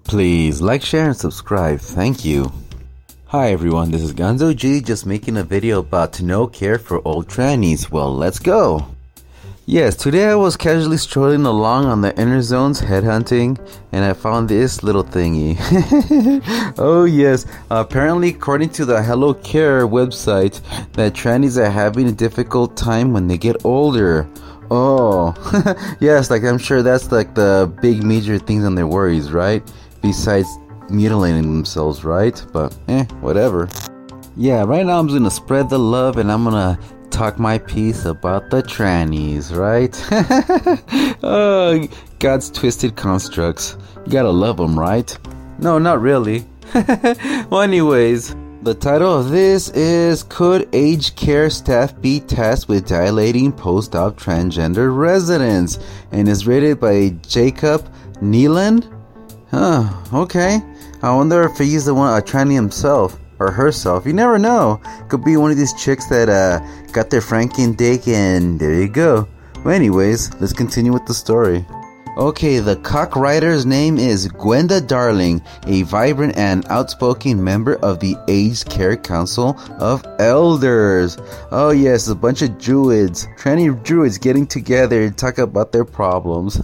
Please like, share, and subscribe. Thank you. Hi everyone, this is Gonzo G, just making a video about no care for old trannies. Well, let's go! Yes, today I was casually strolling along on the inner zones headhunting, and I found this little thingy. Oh yes, apparently according to the Hello Care website, that trannies are having a difficult time when they get older. Oh, yes, like I'm sure that's like the big major things on their worries, right? Besides mutilating themselves, right? But whatever. Yeah, right now I'm just gonna spread the love and I'm gonna talk my piece about the trannies, right? Oh, God's twisted constructs. You gotta love them, right? No, not really. Well, anyways, the title of this is Could Aged Care Staff Be Tasked with Dilating Post-Op Transgender Residents? And is rated by Jacob Neelan. Okay. I wonder if he's the one, a tranny himself or herself. You never know. Could be one of these chicks that got their Franken dick, and there you go. Well, anyways, let's continue with the story. Okay, the cock rider's name is Gwenda Darling, a vibrant and outspoken member of the Aged Care Council of Elders. Oh yes, a bunch of druids, tranny druids getting together to talk about their problems.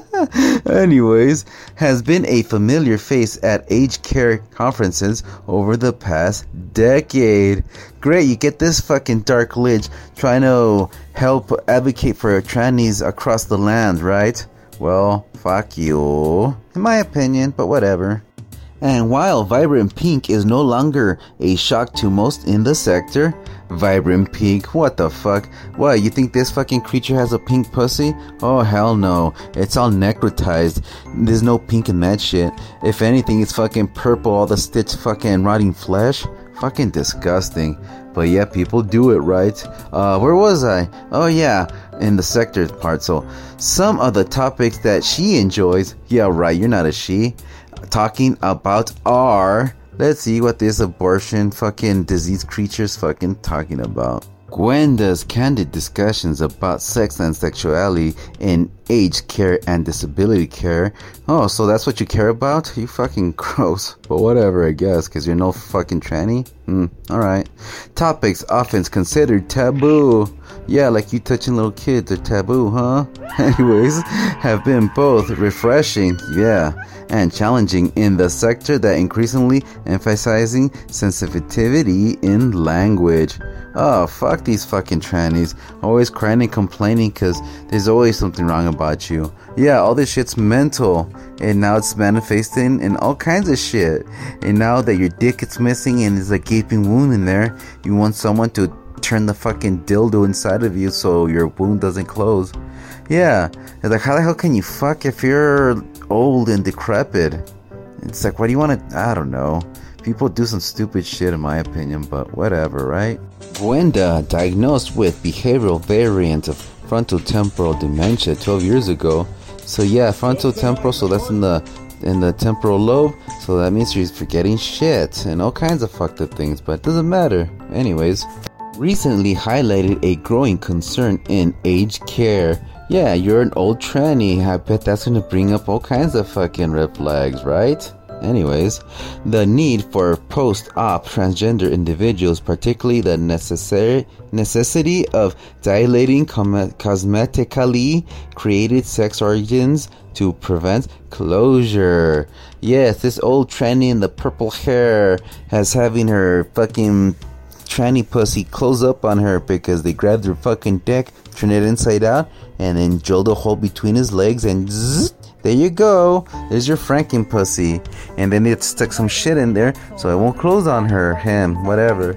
Anyways, has been a familiar face at aged care conferences over the past decade. Great, you get this fucking dark lich trying to help advocate for trannies across the land, right? Well, fuck you, in my opinion, but whatever. And while Vibrant Pink is no longer a shock to most in the sector, Vibrant Pink, what the fuck? What, you think this fucking creature has a pink pussy? Oh hell no, it's all necrotized. There's no pink in that shit. If anything, it's fucking purple, all the stitched fucking rotting flesh. Fucking disgusting. But yeah, people do it, right? Where was I? Oh yeah, in the sector part. So, some of the topics that she enjoys, yeah right, you're not a she, talking about are, let's see what this abortion fucking disease creature's fucking talking about. Gwenda's candid discussions about sex and sexuality in aged care and disability care. Oh, so that's what you care about? You fucking gross. But whatever, I guess, because you're no fucking tranny. Alright. Topics often considered taboo. Yeah, like you touching little kids are taboo, huh? Anyways, have been both refreshing, yeah, and challenging in the sector that increasingly emphasizing sensitivity in language. Oh, fuck these fucking trannies. Always crying and complaining because there's always something wrong about you. Yeah, all this shit's mental. And now it's manifesting in all kinds of shit. And now that your dick is missing and there's a gaping wound in there, you want someone to turn the fucking dildo inside of you so your wound doesn't close. Yeah, it's like, how the hell can you fuck if you're old and decrepit? It's like, what do you want to, I don't know. People do some stupid shit in my opinion, but whatever, right? Gwenda, diagnosed with behavioral variant of frontotemporal dementia 12 years ago. So yeah, frontotemporal, so that's in the temporal lobe, so that means she's forgetting shit and all kinds of fucked up things, but it doesn't matter. Anyways, recently highlighted a growing concern in aged care. Yeah, you're an old tranny. I bet that's gonna bring up all kinds of fucking red flags, right? Anyways, the need for post-op transgender individuals, particularly the necessity of dilating cosmetically created sex organs to prevent closure. Yes, this old tranny in the purple hair has having her fucking tranny pussy close up on her because they grabbed her fucking dick, turn it inside out, and then drilled a hole between his legs and zzz, there you go. There's your Franken pussy. And then it stuck some shit in there so it won't close on her, him, whatever.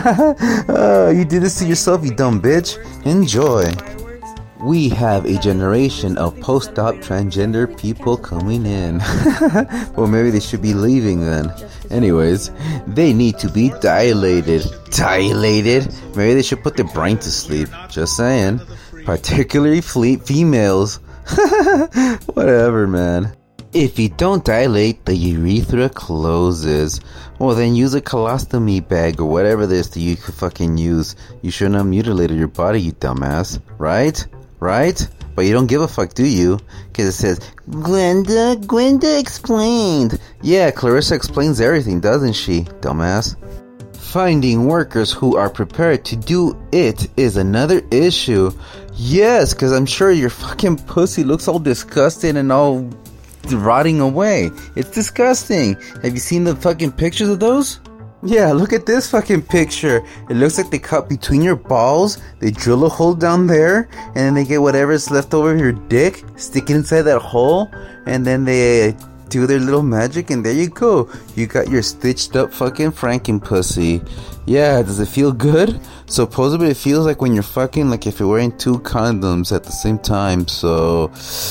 You did this to yourself, you dumb bitch. Enjoy. We have a generation of post-op transgender people coming in. Well, maybe they should be leaving then. Anyways, they need to be dilated. Dilated? Maybe they should put their brain to sleep. Just saying. Particularly females. Whatever, man. If you don't dilate, the urethra closes. Well, then use a colostomy bag or whatever this that you could fucking use. You shouldn't have mutilated your body, you dumbass. Right? but you don't give a fuck, do you? Because it says, Gwenda explained. Yeah, Clarissa explains everything, doesn't she, dumbass? Finding workers who are prepared to do it is another issue. Yes, because I'm sure your fucking pussy looks all disgusting and all rotting away. It's disgusting. Have you seen the fucking pictures of those? Yeah, look at this fucking picture. It looks like they cut between your balls, they drill a hole down there, and then they get whatever's left over your dick, stick it inside that hole, and then they do their little magic, and there you go. You got your stitched up fucking Franken pussy. Yeah, does it feel good? Supposedly it feels like when you're fucking, like if you're wearing 2 condoms at the same time, so...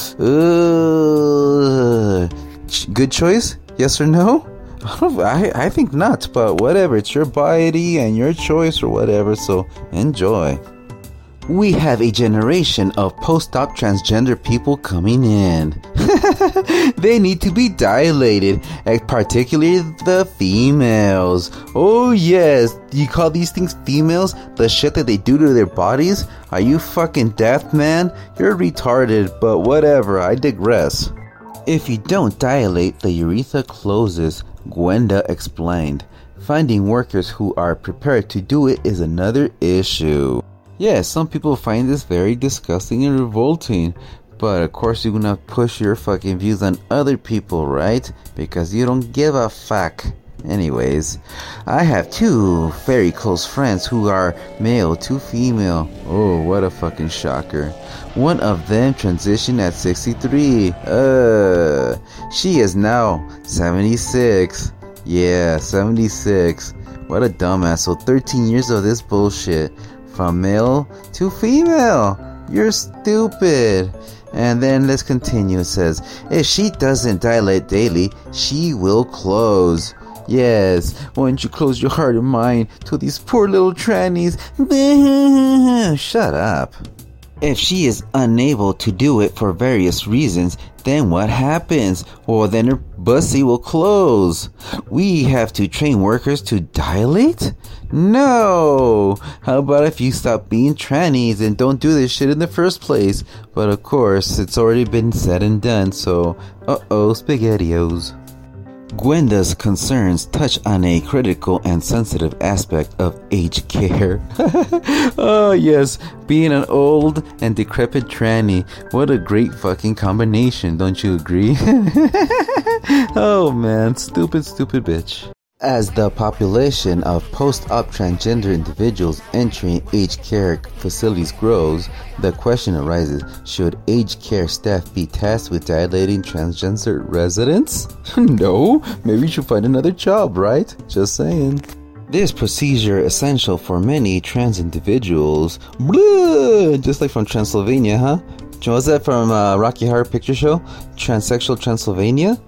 good choice? Yes or no? I think not, but whatever. It's your body and your choice or whatever, so enjoy. We have a generation of post-op transgender people coming in. They need to be dilated, particularly the females. Oh yes, you call these things females? The shit that they do to their bodies? Are you fucking daft, man? You're retarded, but whatever, I digress. If you don't dilate, the urethra closes, Gwenda explained. Finding workers who are prepared to do it is another issue. Yeah, some people find this very disgusting and revolting, but of course you're gonna push your fucking views on other people, right? Because you don't give a fuck. Anyways, I have 2 very close friends who are male to female. Oh, what a fucking shocker. One of them transitioned at 63. She is now 76. Yeah, 76. What a dumbass. So 13 years of this bullshit. From male to female. You're stupid. And then let's continue. It says, if she doesn't dilate daily, she will close. Yes, why don't you close your heart and mind to these poor little trannies? Shut up. If she is unable to do it for various reasons, then what happens? Well, then her pussy will close. We have to train workers to dilate? No! How about if you stop being trannies and don't do this shit in the first place? But of course, it's already been said and done, so SpaghettiOs. Gwenda's concerns touch on a critical and sensitive aspect of aged care. Oh yes, being an old and decrepit tranny. What a great fucking combination, don't you agree? Oh man, stupid bitch. As the population of post-op transgender individuals entering aged care facilities grows, the question arises, should aged care staff be tasked with dilating transgender residents? No, maybe you should find another job, right? Just saying. This procedure essential for many trans individuals. Blah, just like from Transylvania, huh? Was that from Rocky Horror Picture Show? Transsexual Transylvania?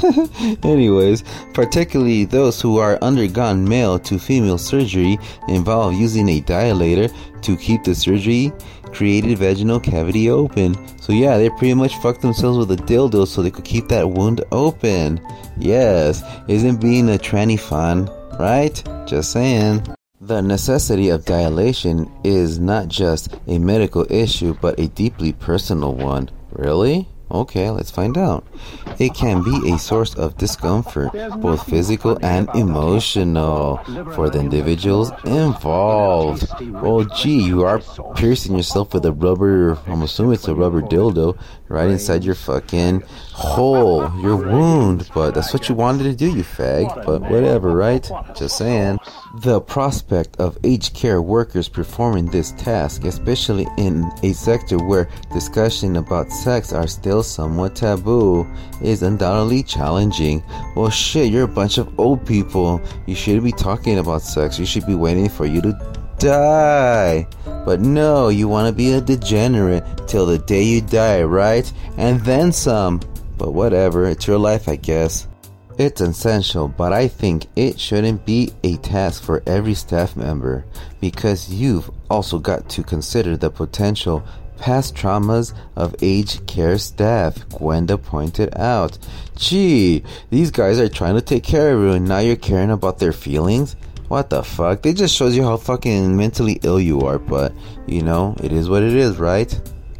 Anyways, particularly those who are undergone male to female surgery involve using a dilator to keep the surgery created vaginal cavity open. So yeah, they pretty much fucked themselves with a dildo so they could keep that wound open. Yes, isn't being a tranny fun, right? Just saying. The necessity of dilation is not just a medical issue, but a deeply personal one. Really? Okay, let's find out. It can be a source of discomfort, both physical and emotional, for the individuals involved. Well, gee, you are piercing yourself with a rubber, I'm assuming it's a rubber dildo, right inside your fucking hole, your wound. But that's what you wanted to do, you fag. But whatever, right? Just saying. The prospect of aged care workers performing this task, especially in a sector where discussion about sex are still somewhat taboo, is undoubtedly challenging. Well shit, you're a bunch of old people. You shouldn't be talking about sex. You should be waiting for you to die. But no, you want to be a degenerate till the day you die, right? And then some. But whatever, it's your life, I guess. It's essential, but I think it shouldn't be a task for every staff member, because you've also got to consider the potential past traumas of aged care staff, Gwenda pointed out. Gee, these guys are trying to take care of you and now you're caring about their feelings? What the fuck? They just shows you how fucking mentally ill you are, but, you know, it is what it is, right?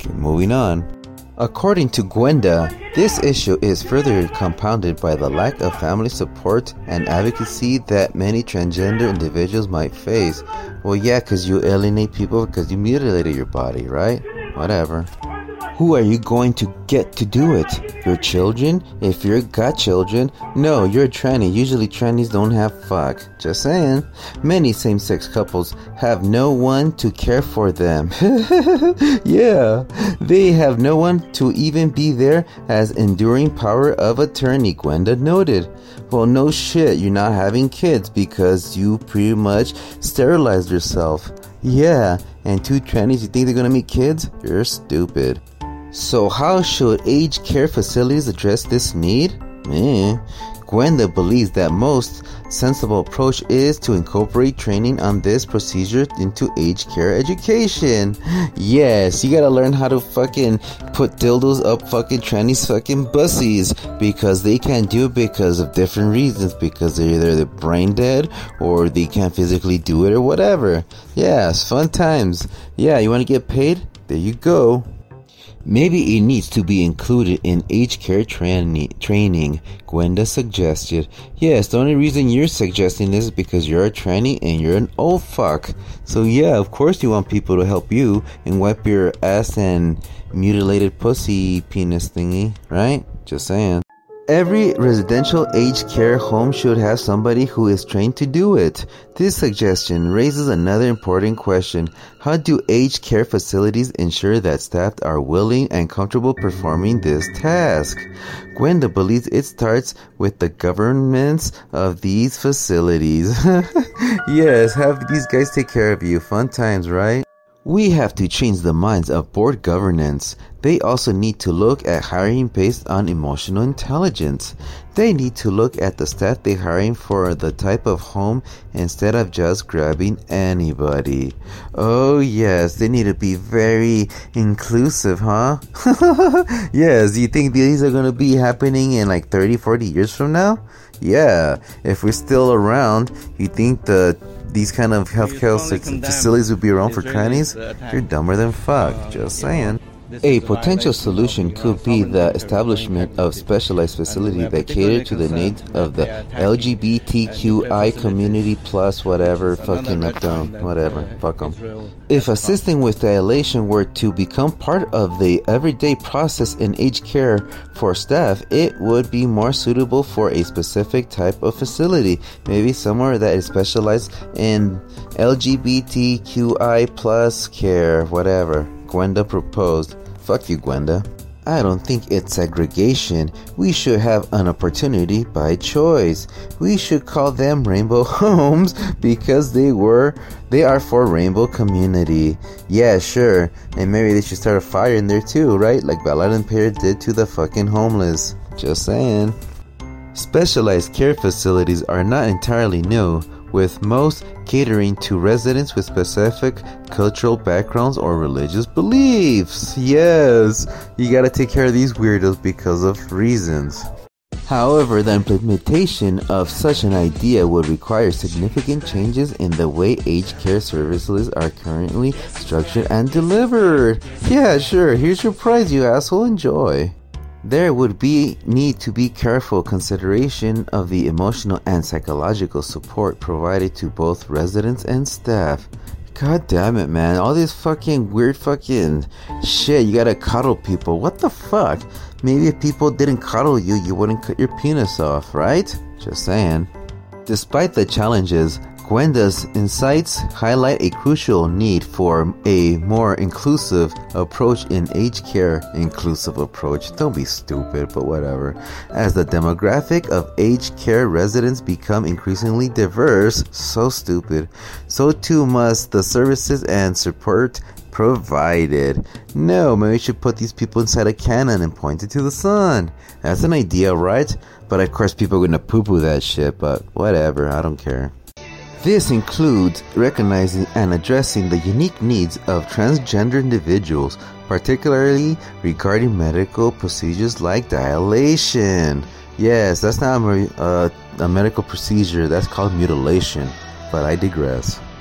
Okay, moving on. According to Gwenda, this issue is further compounded by the lack of family support and advocacy that many transgender individuals might face. Well, yeah, because you alienate people because you mutilated your body, right? Whatever. Who are you going to get to do it? Your children? If you've got children? No, you're a tranny. Usually trannies don't have fuck. Just saying. Many same-sex couples have no one to care for them. Yeah, they have no one to even be there as enduring power of attorney, Gwenda noted. Well, no shit, you're not having kids because you pretty much sterilized yourself. Yeah, and two trannies, you think they're gonna meet kids? You're stupid. So how should aged care facilities address this need? Gwenda believes that most sensible approach is to incorporate training on this procedure into aged care education. Yes, you gotta learn how to fucking put dildos up fucking trannies fucking bussies because they can't do it because of different reasons, because they're brain dead or they can't physically do it or whatever. Yes, fun times. Yeah, you wanna get paid? There you go. Maybe it needs to be included in aged care training, Gwenda suggested. Yes, the only reason you're suggesting this is because you're a tranny and you're an old fuck. So yeah, of course you want people to help you and wipe your ass and mutilated pussy penis thingy, right? Just saying. Every residential aged care home should have somebody who is trained to do it. This suggestion raises another important question. How do aged care facilities ensure that staff are willing and comfortable performing this task? Gwenda believes it starts with the governance of these facilities. Yes, have these guys take care of you. Fun times, right? We have to change the minds of board governance. They also need to look at hiring based on emotional intelligence. They need to look at the staff they're hiring for the type of home instead of just grabbing anybody. Oh yes, they need to be very inclusive, huh? Yes, you think these are going to be happening in like 30, 40 years from now? Yeah, if we're still around, you think these kind of healthcare facilities would be around for trannies? You're dumber than fuck, just saying. A potential solution could be the establishment of specialized facilities that cater to the needs of the LGBTQI community plus whatever, fucking up down, whatever, fuck them. If assisting with dilation were to become part of the everyday process in aged care for staff, it would be more suitable for a specific type of facility, maybe somewhere that is specialized in LGBTQI plus care, whatever. Gwenda proposed. Fuck you, Gwenda. I don't think it's segregation. We should have an opportunity by choice. We should call them rainbow homes because they are for rainbow community. Yeah, sure. And maybe they should start a fire in there too, right? Like Ballard and Pear did to the fucking homeless. Just saying. Specialized care facilities are not entirely new, with most catering to residents with specific cultural backgrounds or religious beliefs. Yes, you gotta take care of these weirdos because of reasons. However, the implementation of such an idea would require significant changes in the way aged care services are currently structured and delivered. Yeah, sure, here's your prize, you asshole, enjoy. There would need to be careful consideration of the emotional and psychological support provided to both residents and staff. God damn it, man. All this fucking weird fucking shit. You gotta cuddle people. What the fuck? Maybe if people didn't cuddle you, you wouldn't cut your penis off, right? Just saying. Despite the challenges, Gwenda's insights highlight a crucial need for a more inclusive approach in aged care. Inclusive approach. Don't be stupid, but whatever. As the demographic of aged care residents become increasingly diverse, so stupid, so too must the services and support provided. No, maybe we should put these people inside a cannon and point it to the sun. That's an idea, right? But of course people are gonna poo-poo that shit, but whatever, I don't care. This includes recognizing and addressing the unique needs of transgender individuals, particularly regarding medical procedures like dilation. Yes, that's not a medical procedure, that's called mutilation, but I digress.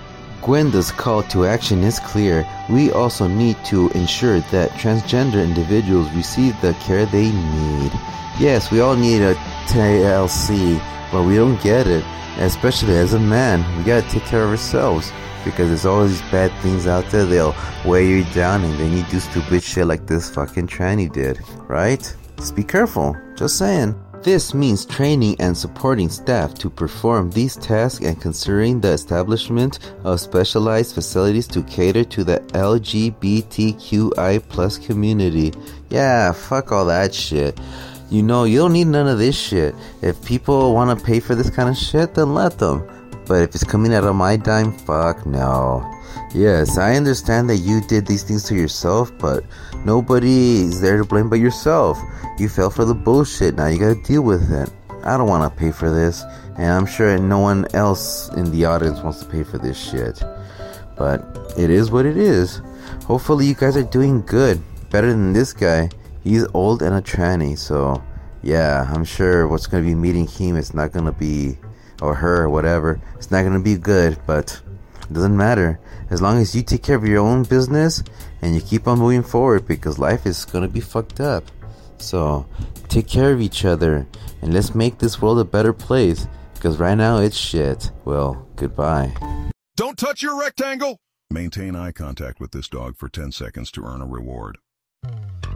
Gwenda's call to action is clear. We also need to ensure that transgender individuals receive the care they need. Yes, we all need a TLC, but we don't get it. Especially as a man, we gotta take care of ourselves. Because there's all these bad things out there, they'll weigh you down and then you do stupid shit like this fucking tranny did. Right? Just be careful. Just saying. This means training and supporting staff to perform these tasks and considering the establishment of specialized facilities to cater to the LGBTQI+ community. Yeah, fuck all that shit. You know, you don't need none of this shit. If people want to pay for this kind of shit, then let them. But if it's coming out of my dime, fuck no. Yes, I understand that you did these things to yourself, but nobody is there to blame but yourself. You fell for the bullshit, now you gotta deal with it. I don't want to pay for this, and I'm sure no one else in the audience wants to pay for this shit. But it is what it is. Hopefully you guys are doing good, better than this guy. He's old and a tranny, so yeah, I'm sure what's gonna be meeting him is not gonna be, or her, or whatever, it's not gonna be good, but it doesn't matter. As long as you take care of your own business and you keep on moving forward, because life is gonna be fucked up. So take care of each other and let's make this world a better place, because right now it's shit. Well, goodbye. Don't touch your rectangle! Maintain eye contact with this dog for 10 seconds to earn a reward.